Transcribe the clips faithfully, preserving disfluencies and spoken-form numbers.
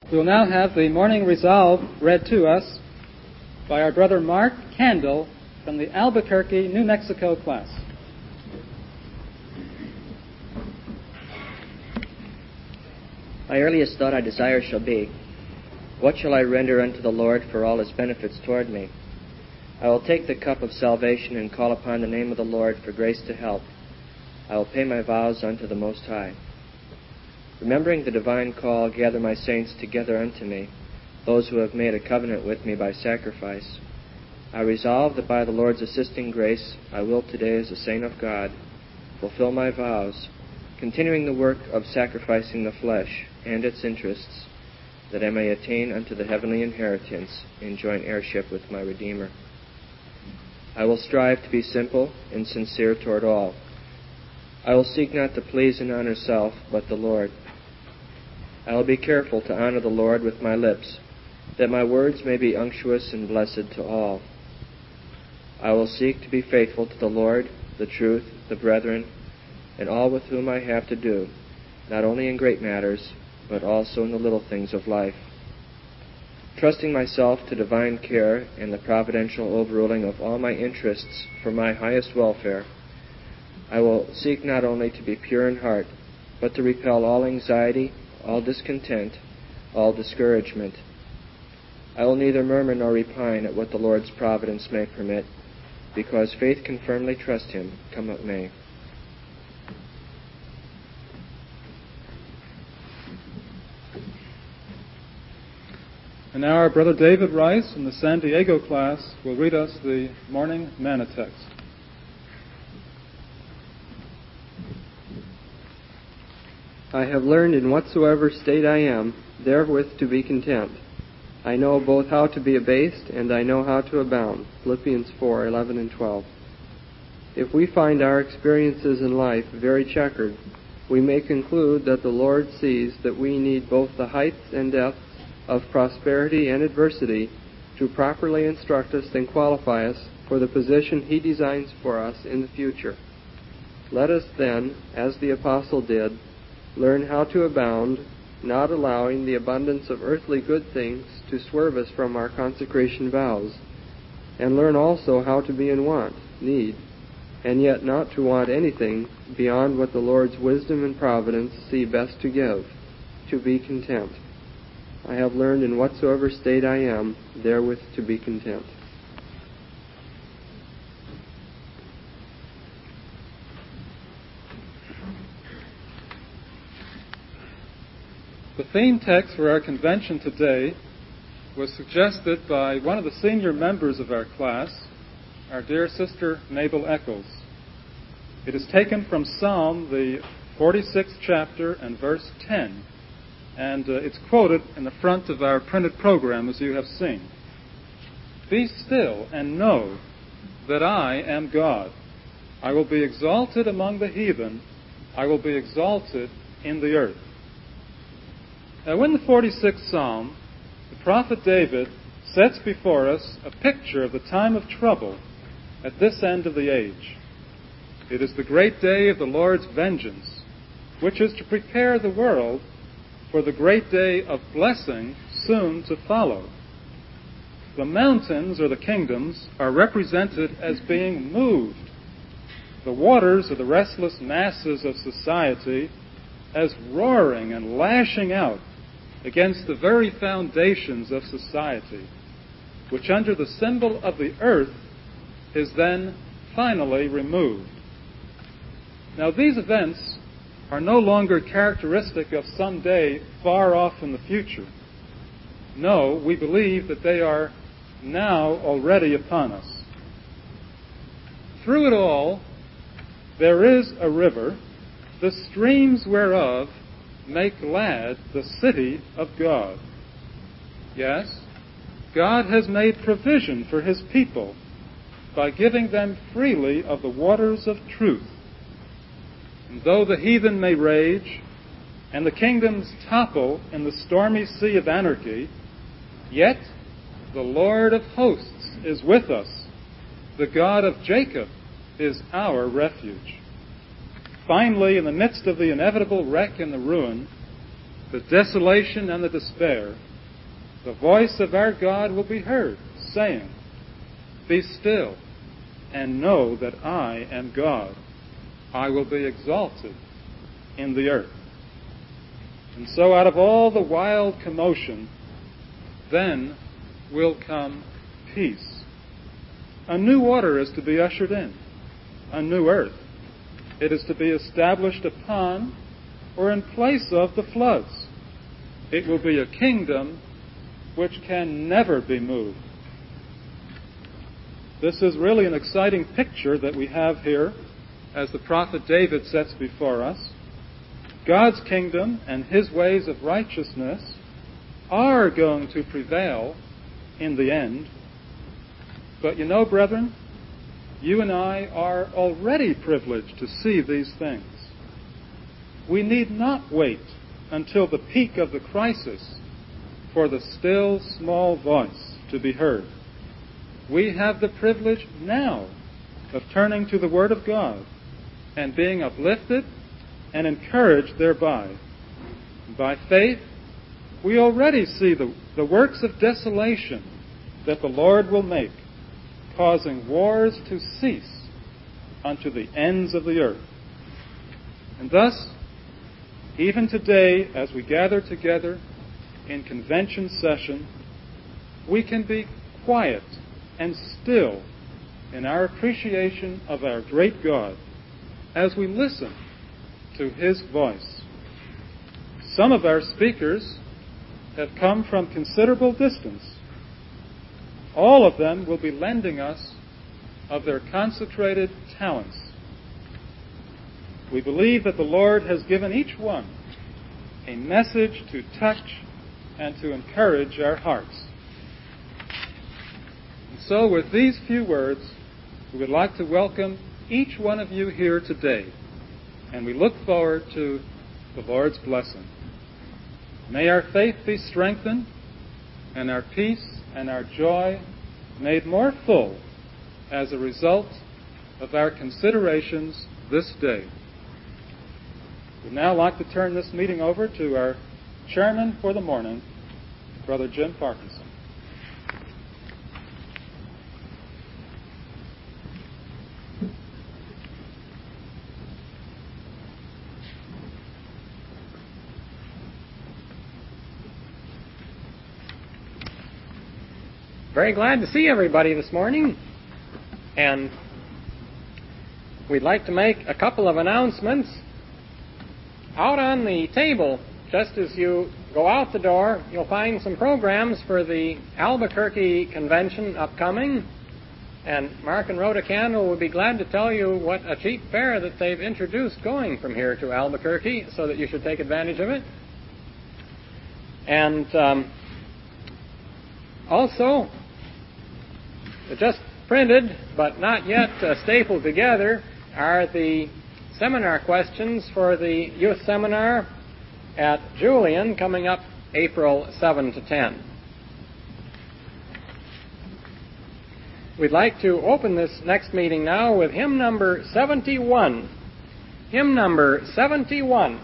We will now have the morning resolve read to us by our brother Mark Candle from the Albuquerque, New Mexico class. My earliest thought I desire shall be, what shall I render unto the Lord for all his benefits toward me? I will take the cup of salvation and call upon the name of the Lord for grace to help. I will pay my vows unto the Most High. Remembering the divine call, gather my saints together unto me, those who have made a covenant with me by sacrifice. I resolve that by the Lord's assisting grace, I will today, as a saint of God, fulfill my vows, continuing the work of sacrificing the flesh and its interests, that I may attain unto the heavenly inheritance in joint heirship with my Redeemer. I will strive to be simple and sincere toward all. I will seek not to please and honor self, but the Lord. I will be careful to honor the Lord with my lips, that my words may be unctuous and blessed to all. I will seek to be faithful to the Lord, the truth, the brethren, and all with whom I have to do, not only in great matters, but also in the little things of life. Trusting myself to divine care and the providential overruling of all my interests for my highest welfare, I will seek not only to be pure in heart, but to repel all anxiety, all discontent, all discouragement. I will neither murmur nor repine at what the Lord's providence may permit, because faith can firmly trust him, come what may. And now our brother David Rice from the San Diego class will read us the morning manna text. I have learned in whatsoever state I am, therewith to be content. I know both how to be abased, and I know how to abound. Philippians four, eleven and twelve. If we find our experiences in life very checkered, we may conclude that the Lord sees that we need both the heights and depths of prosperity and adversity to properly instruct us and qualify us for the position he designs for us in the future. Let us then, as the apostle did, learn how to abound, not allowing the abundance of earthly good things to swerve us from our consecration vows, and learn also how to be in want, need, and yet not to want anything beyond what the Lord's wisdom and providence see best to give, to be content. I have learned in whatsoever state I am, therewith to be content. The theme text for our convention today was suggested by one of the senior members of our class, our dear sister Mabel Eccles. It is taken from Psalm, the forty-sixth chapter and verse ten, and uh, it's quoted in the front of our printed program, as you have seen. Be still and know that I am God. I will be exalted among the heathen. I will be exalted in the earth. Now, in the forty-sixth Psalm, the prophet David sets before us a picture of the time of trouble at this end of the age. It is the great day of the Lord's vengeance, which is to prepare the world for the great day of blessing soon to follow. The mountains, or the kingdoms, are represented as being moved. The waters, or the restless masses of society, as roaring and lashing out against the very foundations of society, which under the symbol of the earth is then finally removed. Now, these events are no longer characteristic of some day far off in the future. No, we believe that they are now already upon us. Through it all, there is a river, the streams whereof make glad the city of God. Yes, God has made provision for his people by giving them freely of the waters of truth. And though the heathen may rage, and the kingdoms topple in the stormy sea of anarchy, yet the Lord of hosts is with us. The God of Jacob is our refuge. Finally, in the midst of the inevitable wreck and the ruin, the desolation and the despair, the voice of our God will be heard, saying, "Be still, and know that I am God. I will be exalted in the earth." And so out of all the wild commotion, then will come peace. A new order is to be ushered in, a new earth. It is to be established upon or in place of the floods. It will be a kingdom which can never be moved. This is really an exciting picture that we have here as the prophet David sets before us. God's kingdom and his ways of righteousness are going to prevail in the end. But you know, brethren, you and I are already privileged to see these things. We need not wait until the peak of the crisis for the still small voice to be heard. We have the privilege now of turning to the Word of God and being uplifted and encouraged thereby. By faith, we already see the, the works of desolation that the Lord will make, causing wars to cease unto the ends of the earth. And thus, even today, as we gather together in convention session, we can be quiet and still in our appreciation of our great God as we listen to his voice. Some of our speakers have come from considerable distance. All of them will be lending us of their consecrated talents. We believe that the Lord has given each one a message to touch and to encourage our hearts. And so with these few words, we would like to welcome each one of you here today, and we look forward to the Lord's blessing. May our faith be strengthened, and our peace and our joy made more full as a result of our considerations this day. We'd now like to turn this meeting over to our chairman for the morning, Brother Jim Parkinson. Very glad to see everybody this morning, and we'd like to make a couple of announcements. Out on the table, just as you go out the door, you'll find some programs for the Albuquerque Convention upcoming, and Mark and Rhoda Candle would be glad to tell you what a cheap fare that they've introduced going from here to Albuquerque, so that you should take advantage of it. And um, also, just printed, but not yet uh, stapled together, are the seminar questions for the youth seminar at Julian coming up April seventh to tenth. We'd like to open this next meeting now with hymn number seventy-one. Hymn number seventy-one.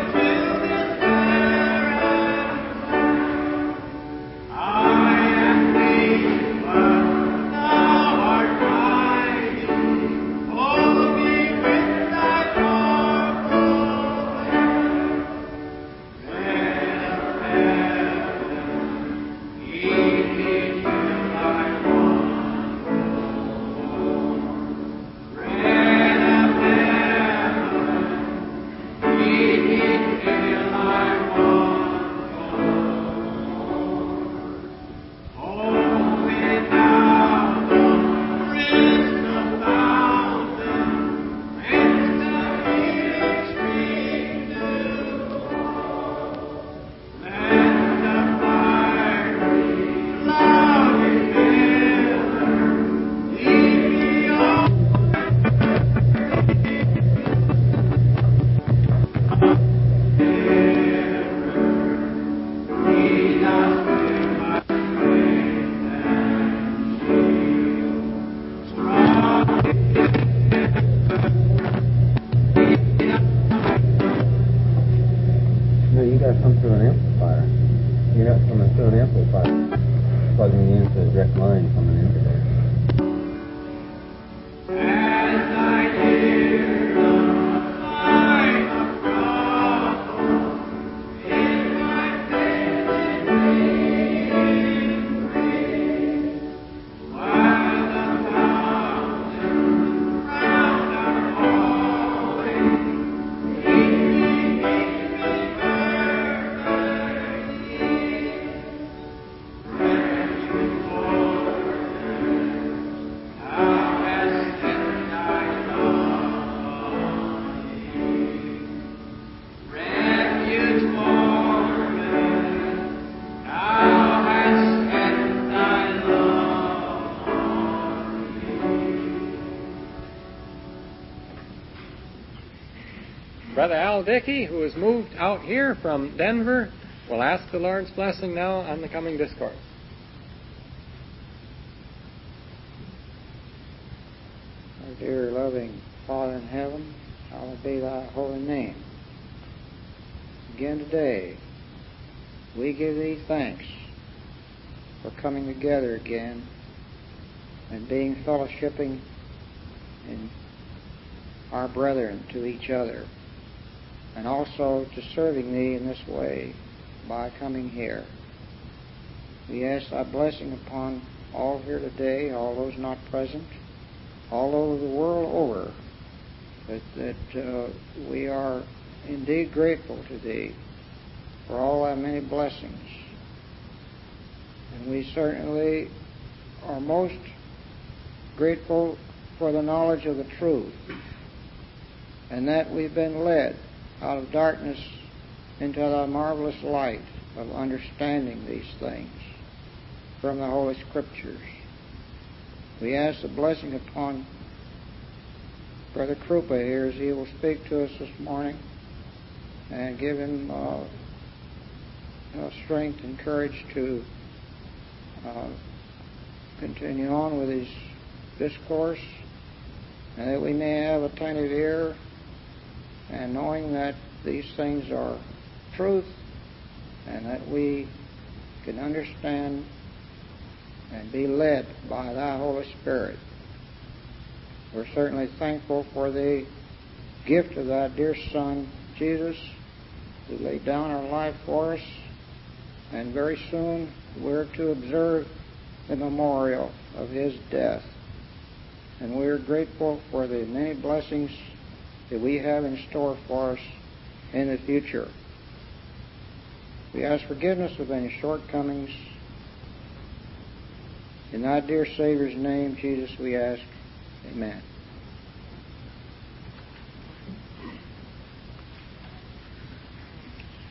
I am also by plugging into the direct line coming into there. Brother Al Dickey, who has moved out here from Denver, will ask the Lord's blessing now on the coming discourse. Our dear loving Father in heaven, hallowed be thy holy name. Again today, we give thee thanks for coming together again and being fellowshipping in our brethren to each other, and also to serving thee in this way by coming here. We ask thy blessing upon all here today, all those not present, all over the world over, that, that uh, we are indeed grateful to thee for all thy many blessings. And we certainly are most grateful for the knowledge of the truth, and that we've been led out of darkness into thy marvelous light of understanding these things from the Holy Scriptures. We ask the blessing upon Brother Krupa here as he will speak to us this morning, and give him uh, uh, strength and courage to uh, continue on with his discourse, and that we may have attentive ear, and knowing that these things are truth, and that we can understand and be led by thy Holy Spirit. We're certainly thankful for the gift of thy dear Son, Jesus, who laid down our life for us, and very soon we're to observe the memorial of his death. And we're grateful for the many blessings that we have in store for us in the future. We ask forgiveness of any shortcomings. In thy dear Savior's name, Jesus, we ask. Amen.